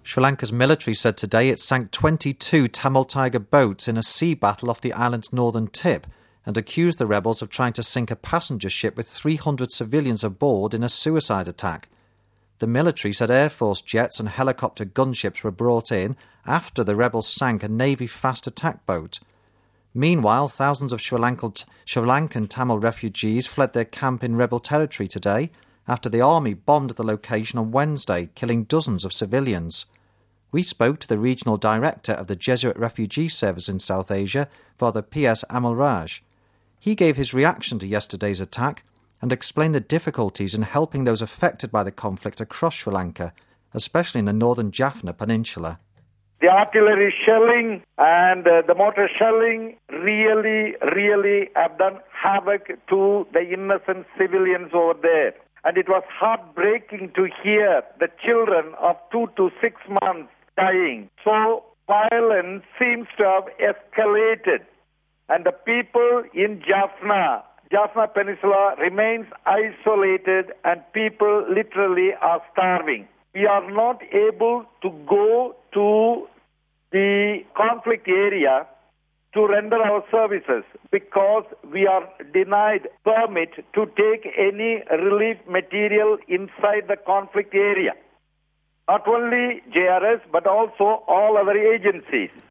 Sri Lanka's military said today it sank 22 Tamil Tiger boats in a sea battle off the island's northern tip and accused the rebels of trying to sink a passenger ship with 300 civilians aboard in a suicide attack. The military said Air Force jets and helicopter gunships were brought in after the rebels sank a Navy fast attack boat. Meanwhile, thousands of Sri Lankan Tamil refugees fled their camp in rebel territory today after the army bombed the location on Wednesday, killing dozens of civilians. We spoke to the regional director of the Jesuit Refugee Service in South Asia, Father P.S. Amalraj. He gave his reaction to yesterday's attack and explained the difficulties in helping those affected by the conflict across Sri Lanka, especially in the northern Jaffna Peninsula. The artillery shelling and the mortar shelling really have done havoc to the innocent civilians over there. And it was heartbreaking to hear the children of 2 to 6 months dying. So violence seems to have escalated. And the people in Jaffna Peninsula remains isolated and people literally are starving. We are not able to go to the conflict area to render our services because we are denied permit to take any relief material inside the conflict area. Not only JRS but also all other agencies.